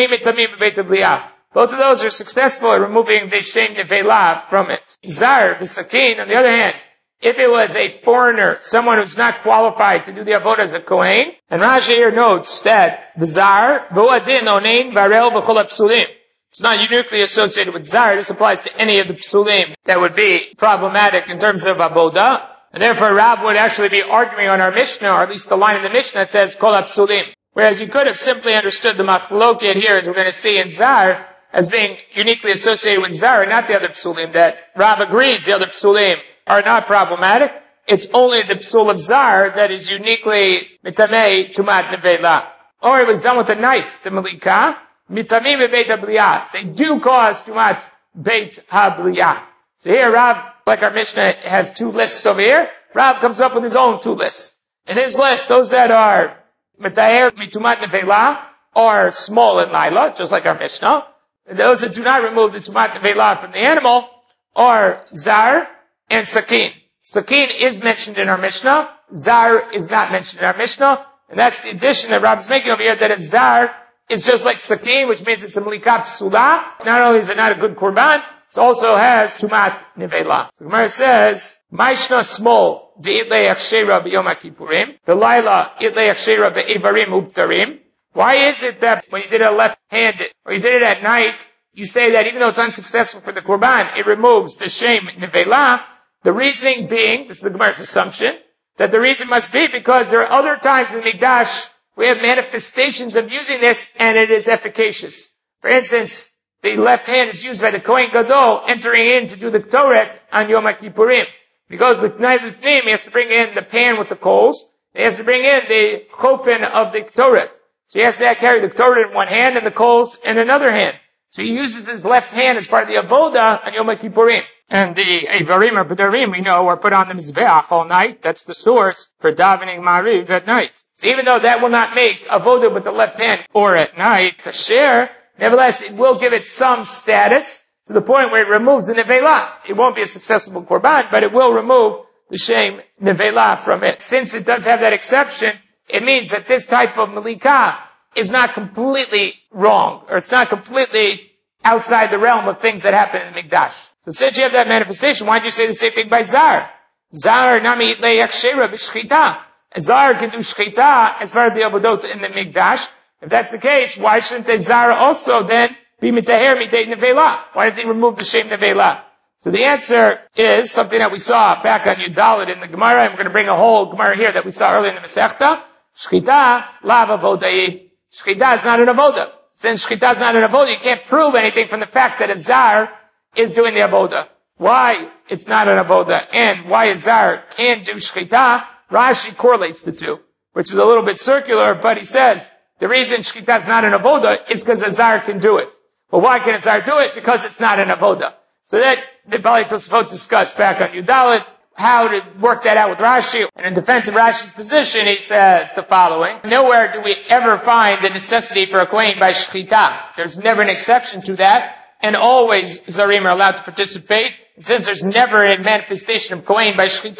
both of those are successful in removing the shem nevela from it. Zar, the sakin, on the other hand, if it was a foreigner, someone who's not qualified to do the avodah as a kohen, and Rashi here notes that the zar, v'uadin onein varel v'chol psulim. It's not uniquely associated with zar. This applies to any of the psulim that would be problematic in terms of avodah. And therefore, Rav would actually be arguing on our Mishnah, or at least the line in the Mishnah that says kol psulim. Whereas you could have simply understood the machloket here, as we're going to see in zar, as being uniquely associated with zar, and not the other psulim. That Rav agrees the other psulim are not problematic. It's only the psul of zar that is uniquely mitamei tumat nevela. Or it was done with a knife, the malika. Mitamim beit habliyah. They do cause tumat beit habliyah. So here Rav, like our Mishnah, has two lists over here. Rav comes up with his own two lists. In his list, those that are mitaher mitumat nevela are small and lila, just like our Mishnah. And those that do not remove the tumat nevela from the animal are zar and sakin. Sakin is mentioned in our Mishnah. Zar is not mentioned in our Mishnah. And that's the addition that Rav is making over here, that a zar is just like sakin, which means it's a malika psula. Not only is it not a good korban, it also has tumat nevela. So Gemara says, Maishna small, de'itlei achshera b'yom HaKippurim, v'layla itlei achshera b'evarim uptarim. Why is it that when you did it left-handed, or you did it at night, you say that even though it's unsuccessful for the korban, it removes the shem nevela? The reasoning being, this is the Gemara's assumption, that the reason must be because there are other times in Mikdash we have manifestations of using this, and it is efficacious. For instance, the left hand is used by the Kohen Gadol entering in to do the Ktoret on Yom HaKippurim. Because with knife with him, he has to bring in the pan with the coals. He has to bring in the chofen of the Ktoret. So he has to carry the Ktoret in one hand and the coals in another hand. So he uses his left hand as part of the avodah on Yom HaKippurim. And the Evarim or B'darim, we know, are put on the Mizbeach all night. That's the source for davening Ma'ariv at night. So even though that will not make avodah with the left hand or at night kasher, nevertheless, it will give it some status to the point where it removes the nevela. It won't be a successful korban, but it will remove the shem nevela from it. Since it does have that exception, it means that this type of malika is not completely wrong, or it's not completely outside the realm of things that happen in the Mikdash. So since you have that manifestation, why do you say the same thing by zar? Zar nami itlei yakshera b'shchita. Zar can do shchita as far as the avodot in the Mikdash. If that's the case, why shouldn't the zar also then be mitaher midei nevela? Why does he remove the shem nevela? So the answer is something that we saw back on Yudalit in the Gemara, and we're going to bring a whole Gemara here that we saw earlier in the Masechta. Shchita lav avodai. Shchita is not an avodah. Since shchita is not an avodah, you can't prove anything from the fact that a zar is doing the avodah. Why it's not an avodah and why a zar can do shchita, Rashi correlates the two, which is a little bit circular, but he says the reason shchita is not an avodah is because a zar can do it. But why can a zar do it? Because it's not an avodah. So that the Bali Tosfot discussed back on Yudalit how to work that out with Rashi. And in defense of Rashi's position, he says the following: nowhere do we ever find the necessity for a kohen by shchita. There's never an exception to that. And always Zarim are allowed to participate. And since there's never a manifestation of Kohen by Shchita,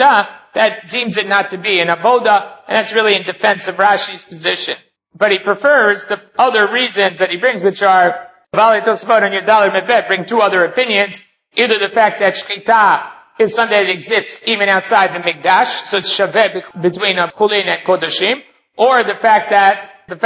that deems it not to be an avoda, and that's really in defense of Rashi's position. But he prefers the other reasons that he brings, which are, Vali Tosfot and Yadalir Mebet bring two other opinions. Either the fact that shchita is something that exists even outside the Mikdash, so it's shaveh between Chulin and Kodashim, or the fact that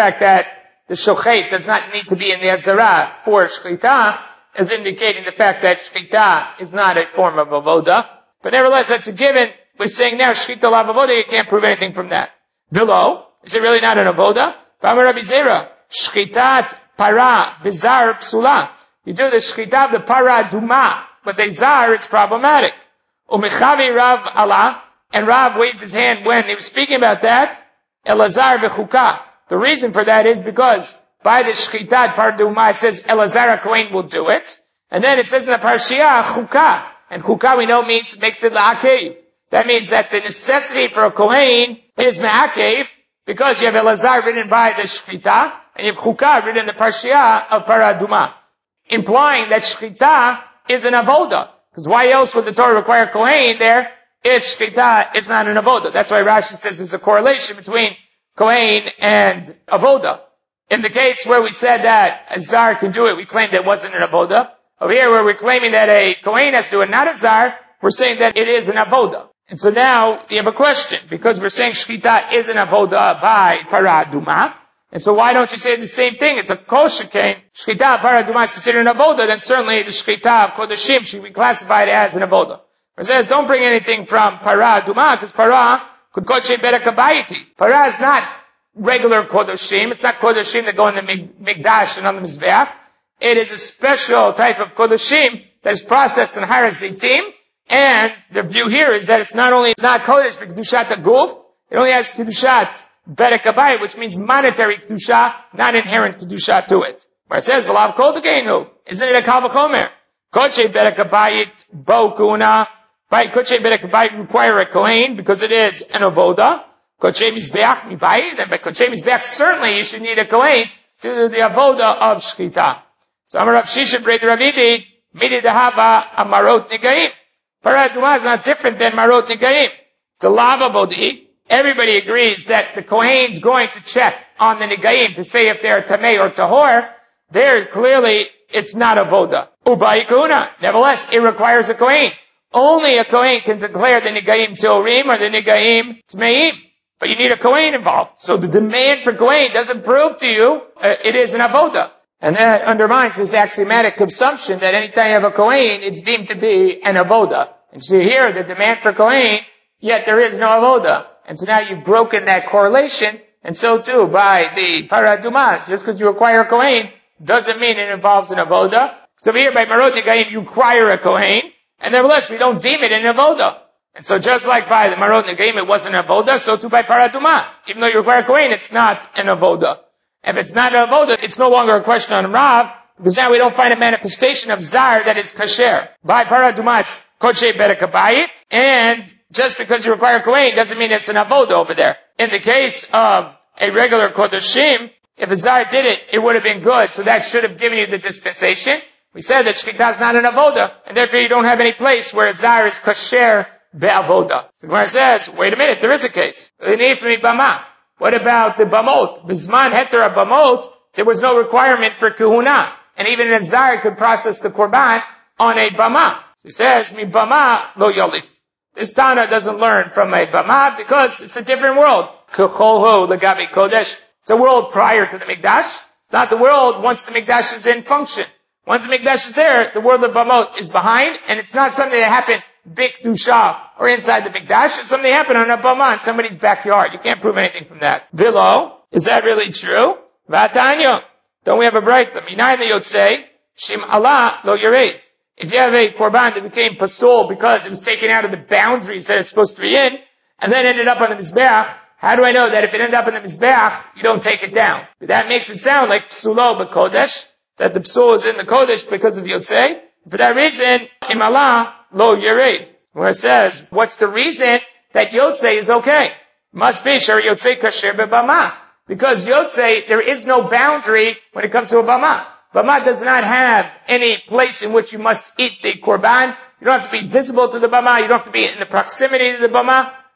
the shochet does not need to be in the Azara for shchita, is indicating the fact that shchita is not a form of avoda. But nevertheless, that's a given. We're saying now shchita lav avoda, you can't prove anything from that. Vilo, is it really not an avoda? V'amar Rabbi Zera, shchitat para bizar psula. You do the shchita of the para duma, but the zar, it's problematic. Umechavi Rav Allah, and Rav waved his hand when he was speaking about that, Elazar v'chuka. The reason for that is because by the shchitat para duma, it says Elazar HaKohen will do it, and then it says in the parashiyah, chuka, and chuka we know makes it la'akev. That means that the necessity for a Kohen is ma'akev, because you have Elazar written by the shchita, and you have chuka written in the parashiyah of para duma, implying that shchita is an avoda. Because why else would the Torah require Kohen there if shchita is not an avoda? That's why Rashi says there's a correlation between Kohen and avoda. In the case where we said that a zar can do it, we claimed it wasn't an avoda. Over here where we're claiming that a Kohen has to do it, not a zar, we're saying that it is an avoda. And so now you have a question, because we're saying shchita is an avoda by para duma. And so why don't you say the same thing? It's a kol shekain. Shchita para duma is considered an avoda, then certainly the shchita of kodashim should be classified as an avoda. It says don't bring anything from para duma, because para could kodshe berakabayiti. Para is not regular kodashim. It's not kodashim that go in the mikdash and on the mizbeach. It is a special type of kodashim that is processed in Har HaZitim. And the view here is that it's not kodesh but kedushat aguf. It only has kedushat berakabayit, which means monetary kedusha, not inherent kedusha to it. Where it says v'lav kol tekeinu, isn't it a kal v'chomer? Kodshe berakabayit bo kuna. By kodshe berakabayit require a kohen because it is an avoda. Kodshe mizbeach mibayit, and by kodshe mizbeach certainly you should need a kohen to do the avoda of shchita. So Amar Rav Shisha Brei Ravidi midi dehava amarot negaim. Para duma is not different than marot negaim. The lava bodi, everybody agrees that the kohen's going to check on the negaim to say if they're tamei or tahor. There clearly it's not avoda. Ubai kuna. Nevertheless, it requires a kohen. Only a kohen can declare the negaim torim or the negaim tmeim. But you need a kohen involved. So the demand for kohen doesn't prove to you it is an avoda. And that undermines this axiomatic assumption that anytime you have a kohen, it's deemed to be an avoda. And so here, the demand for kohen, yet there is no avoda. And so now you've broken that correlation, and so too by the paraduma. Just because you require a kohen doesn't mean it involves an avoda. So here by marot negaim, you require a kohen, and nevertheless we don't deem it an avoda. And so just like by the marot negaim it wasn't an avoda, so too by paraduma. Even though you require a kohen, it's not an avoda. If it's not an avoda, it's no longer a question on Rav, because now we don't find a manifestation of zar that is kasher. By paraduma, it's kodshe berakabayit, and just because you require kohen doesn't mean it's an avoda over there. In the case of a regular kodashim, if a zar did it, it would have been good, so that should have given you the dispensation. We said that shchita is not an avoda, and therefore you don't have any place where a zar is kasher be'avoda. So the Gemara says, wait a minute, there is a case. What about the bamot? Bizman heter bamot, there was no requirement for kahuna. And even a zar could process the korban on a bama. So he says, mi bama lo yolif. This Tana doesn't learn from a bama because it's a different world. Kecholho legabi kodesh. It's a world prior to the Mikdash. It's not the world once the Mikdash is in function. Once the Mikdash is there, the world of bamot is behind, and it's not something that happened b'kedusha or inside the Mikdash. It's something that happened on a bama in somebody's backyard. You can't prove anything from that. Vilo, is that really true? Vatanya. Don't we have a braita? Minayin yotzei, shim Allah lo yared. If you have a korban that became pasul because it was taken out of the boundaries that it's supposed to be in, and then ended up on the mizbeach, how do I know that if it ended up on the mizbeach, you don't take it down? But that makes it sound like psulo b'kodesh, that the psul is in the kodesh because of yotzei. For that reason, im Allah lo yared. Where it says, what's the reason that yotzei is okay? Must be shar yotzei kasher b'bama. Because yotzei, there is no boundary when it comes to a bama. Bama does not have any place in which you must eat the korban. You don't have to be visible to the bama. You don't have to be in the proximity to the bama.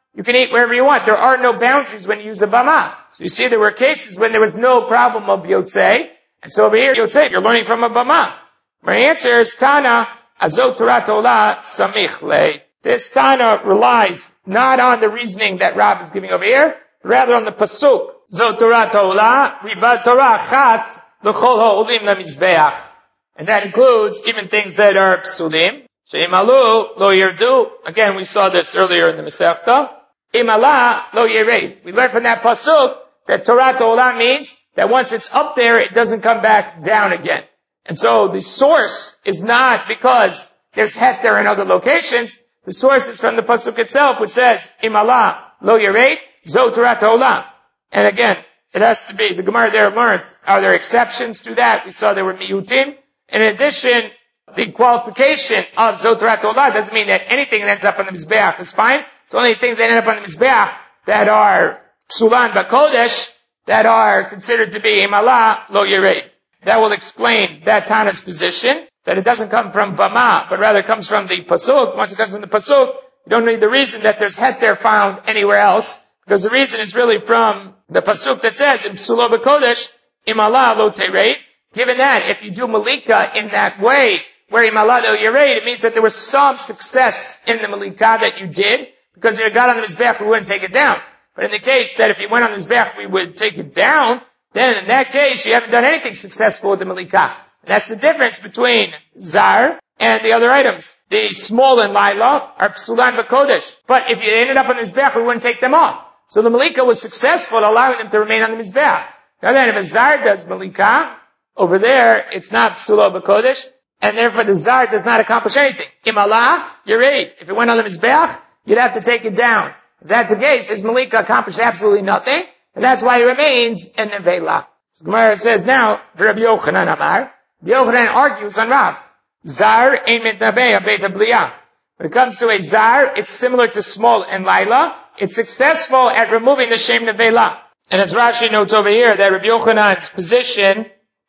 you can eat wherever you want. There are no boundaries when you use a bama. So you see there were cases when there was no problem of yotzei. And so over here, yotzei, you're learning from a bama. My answer is Tana, azot Torah tola samich le. This Tana relies not on the reasoning that Rav is giving over here, but rather on the pasuk. Zot Torah tola, riba Torah chat, l'chol ha'olim lemizbeach. And that includes even things that are psulim. She'imalu lo yirdu. Again, we saw this earlier in the Masechta. Imala lo yired. We learned from that pasuk that Torah tola means that once it's up there, it doesn't come back down again. And so the source is not because there's het there in other locations. The source is from the pasuk itself, which says, Imala lo yired, zo Torah tola. And again, it has to be, the Gemara there learned, are there exceptions to that? We saw there were miyutim. In addition, the qualification of zo Torah tola doesn't mean that anything that ends up on the Mizbeach is fine. It's only things that end up on the Mizbeach that are psulan b'kodesh, that are considered to be Imala lo yired. That will explain that Tana's position, that it doesn't come from Bama, but rather comes from the Pasuk. Once it comes from the Pasuk, you don't need the reason that there's het there found anywhere else, because the reason is really from the Pasuk that says, Im Psulo B'Kodesh, Imala lo Tereid. Given that, if you do Malika in that way, where Imala lo Yereid, it means that there was some success in the Malika that you did, because if it got on the Mizbeach, we wouldn't take it down. But in the case that if you went on the Mizbeach, we would take it down, then in that case, you haven't done anything successful with the Malika. And that's the difference between Zar and the other items. The small and Laila are Psulan V'Kodesh. But if you ended up on the Mizbeach, we wouldn't take them off. So the Malika was successful, allowing them to remain on the Mizbeach. Now then, if a Zar does Malika, over there, it's not Psulo V'Kodesh, and therefore the Zar does not accomplish anything. Imala, Yereid. If it went on the Mizbeach, you'd have to take it down. If that's the case, his Malika accomplished absolutely nothing, and that's why he remains in Nevela. So Gemara says now, Rabbi Yochanan Amar, Rabbi Yochanan argues on Rav. Zar ein mitnabeh beta bliyah. When it comes to a Zar, it's similar to small and Laila. It's successful at removing the shem Nevela. And as Rashi notes over here, that Rabbi Yochanan's position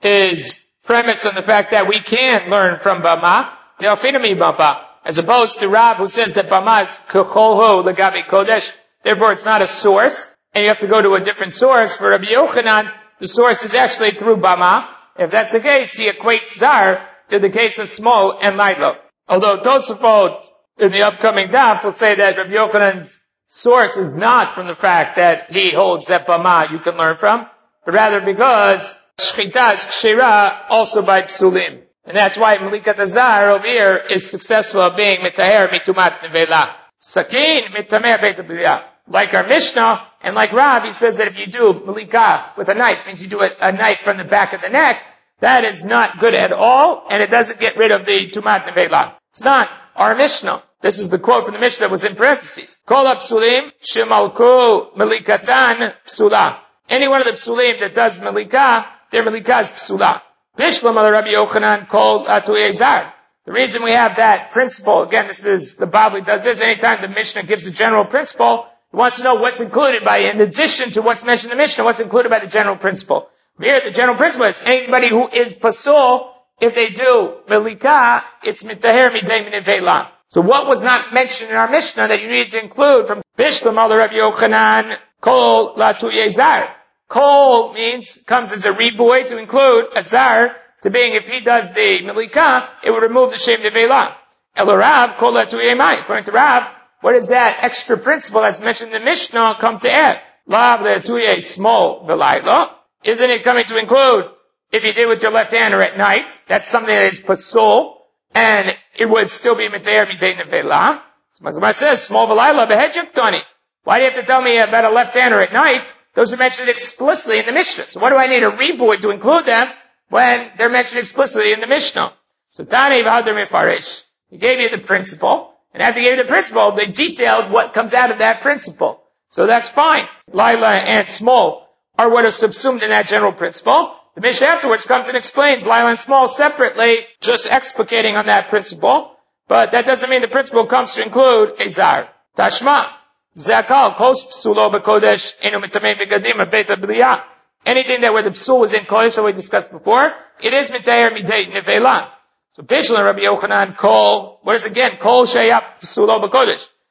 is premised on the fact that we can learn from Bama, Teofinami Bama, as opposed to Rav who says that Bama is Kecholho Legabi Kodesh. Therefore it's not a source. And you have to go to a different source. For Rabbi Yochanan, the source is actually through Bama. If that's the case, he equates Zar to the case of small and Lailo. Although Tosafot, in the upcoming daf, will say that Rabbi Yochanan's source is not from the fact that he holds that Bama you can learn from, but rather because Shchita is Kshira also by Psulim. And that's why Malikat Azar over here is successful at being Mitaher Mitumat Nevela. Sakin Mitamer Beit B'liyah. Like our Mishnah, and like Rav, he says that if you do Malika with a knife, means you do a knife from the back of the neck, that is not good at all, and it doesn't get rid of the Tumat Nevela. It's not our Mishnah. This is the quote from the Mishnah that was in parentheses. Kol ha-psulim shemalku Malikatan psula. Any one of the psulim that does Malika, their Malika is psula. Bishlam al Rabbi Yochanan called Atuye Zar. The reason we have that principle, again, this is, the Babli does this, anytime the Mishnah gives a general principle, he wants to know what's included by, in addition to what's mentioned in the Mishnah, what's included by the general principle. Here, the general principle is anybody who is pasul, if they do Malika, it's mitaher midei minivela. So what was not mentioned in our Mishnah that you need to include from Bishlam al Rabbi Yochanan, Kol Latuye Zar. Kol means, comes as a reboy to include a Zar, to being if he does the Malika, it would remove the Shem Nevela. El Rav, Kol Latuye Mai. According to Rav, what is that extra principle that's mentioned in the Mishnah come to add? Lav Latuye small Velaila. Isn't it coming to include if you did with your left hand or at night? That's something that is pasul, and it would still be Mitayer Midei Nevela. So Mazamar says, small Velaila Behedjuktani. Why do you have to tell me about a left hand or at night? Those are mentioned explicitly in the Mishnah. So what do I need a reboy to include them when they're mentioned explicitly in the Mishnah? So Tani V'Hadar Mefarish. He gave you the principle, and after he gave you the principle, they detailed what comes out of that principle. So that's fine. Laila and small are what are subsumed in that general principle. The Mishnah afterwards comes and explains Laila and small separately, just explicating on that principle. But that doesn't mean the principle comes to include a Zar. Tashma. Zakal kos psulo b'kodesh enu mitamei begadim beta b'liyah. Anything that where the psul was in kodesh, that we discussed before, it is mitayer midei nevela. So Bishlam Rabbi Yochanan kol, what is again? Kol sheyap psulo b'kodesh.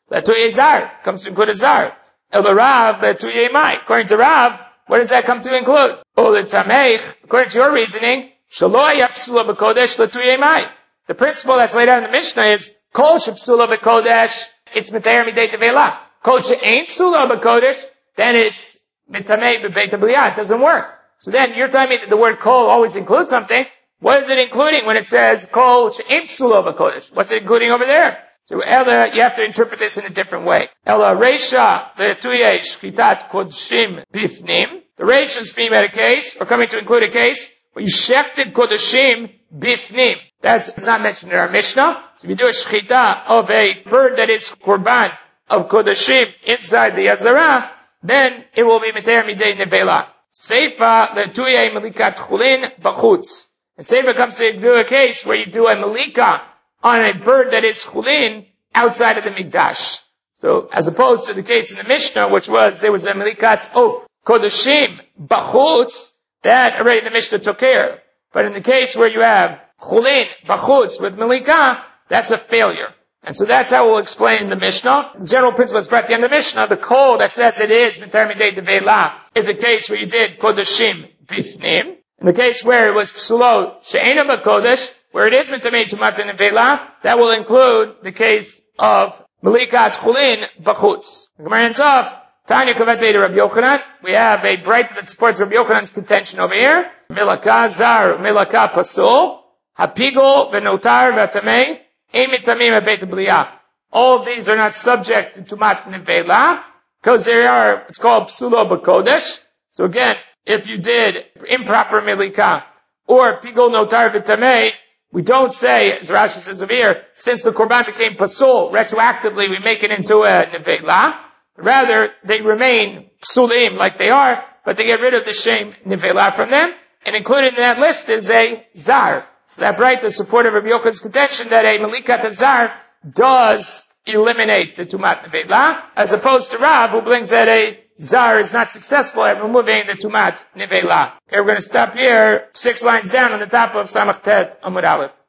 Letuye zar comes to include a zar. El Rav letuye mai. According to Rav, what does that come to include? Olatamech, according to your reasoning, shaloy psula b'kodesh letuye mai. The principle that's laid out in the Mishnah is kol shepsula b'kodesh, it's mitayr midei tevela. Kol she'ain psula b'kodesh, then it's mitamei b'beit b'liyah. It doesn't work. So then you're telling me that the word kol always includes something. What is it including when it says kol she'ain psula b'kodesh? What's it including over there? So Ella, you have to interpret this in a different way. Ella Reisha letuye shchitat kodshim bifnim. The Reisha is speaking about a case, or coming to include a case, where you shechted kodshim bifnim. It's not mentioned in our Mishnah. So if you do a shechita of a bird that is korban of kodshim inside the Yazara, then it will be meter midei nevela. Seifa letuye melikat chulin b'chutz. And Seifa comes to do a case where you do a melika on a bird that is chulin outside of the mikdash. So, as opposed to the case in the Mishnah, which was, there was a melikat of kodashim b'chutz, that already the Mishnah took care of. But in the case where you have chulin b'chutz with melika, that's a failure. And so that's how we'll explain the Mishnah. The general principle is brought at the end of the Mishnah. The kol that says it is mitar midei devela is a case where you did kodashim bifnim. In the case where it was psulo she'ena b'kodesh, where it is mitamei tumat nevela, that will include the case of melikat chulin b'chutz. The Gemara ends off, Tanya kavatei to Rabbi Yochanan. We have a bright that supports Rabbi Yochanan's contention over here. Milaka zar, milaka pasul, hapigol v'notar v'tamei, ein mitamim beit b'liyah. All of these are not subject to tumat nevela, because they are, it's called psulo b'kodesh. So again, if you did improper milika, or pigol notar v'tamei, we don't say, as Rashi says over here, since the korban became pasul, retroactively we make it into a nevela. Rather, they remain psulim like they are, but they get rid of the shem nevela from them. And included in that list is a zar. So that bright the support of Rabbi Yochanan's contention that a melikat zar does eliminate the tumat nevela, as opposed to Rav, who believes that a zar is not successful at removing the tumat nevela. Okay, we're going to stop here, 6 lines down on the top of Samach Tet Amud Aleph.